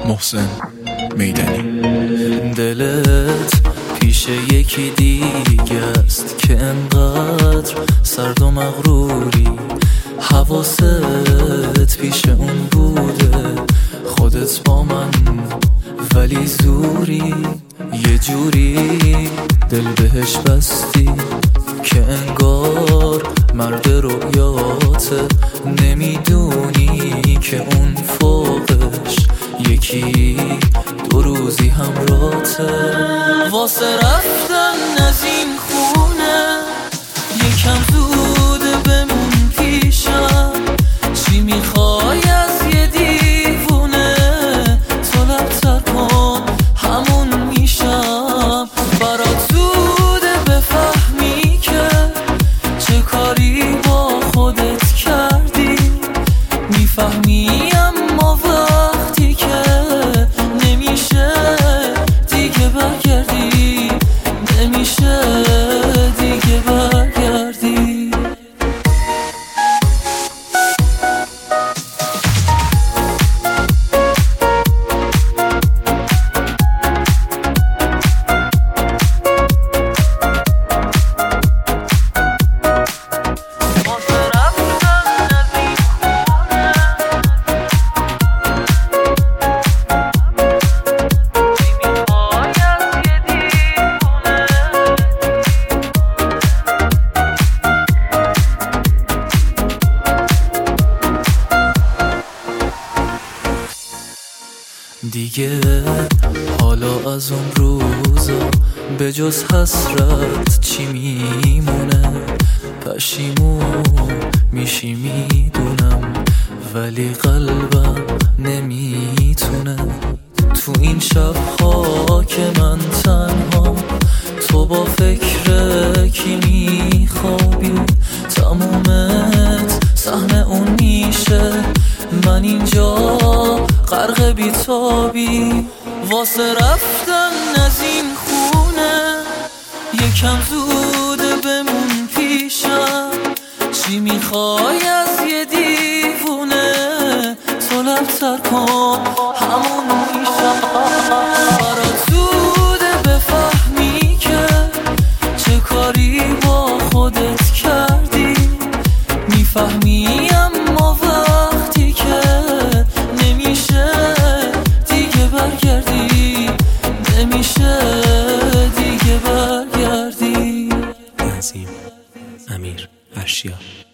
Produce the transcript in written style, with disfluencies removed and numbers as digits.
محسن میدانی. دلت پیش یکی دیگه است که انقدر سرد و مغروری، حواست پیش اون بوده، خودت با من ولی زوری، یه جوری دل بهش بستی که انگار مرد رویاته، نمیدونی که اون فوقش یکی دو روزی همراته. واسه رفتن از این خونه یکم زوده بمون پیشم، چی میخوای از یه دیوونه، تو لبتر کن همون میشم، برات زوده بفهمی که چه کاری با خودت کردی، میفهمی اما وقتی که نمیشه دیگه برگردی، نمیشه دیگه برگردی. دیگه حالا از اون روزا به جز حسرت چی میمونه، پشیمون میشی میدونم ولی قلبم نمیتونه، تو این شبها که من تنها تو با فکر کی میخوابی، تمومت صحنه اون میشه، من اینجا غرق بیتابی. واسه رفتن از این خونه یکم زوده بمون پیشم، چی میخوای از یه دیوونه، تو لبتر کن همون میشم، برات زوده بفهمی که چه کاری با خودت کردی، میفهمی اما وقتی که نمیشه دیگه برگردی، نمیشه دیگه برگردی. نظیم امیر اشیا.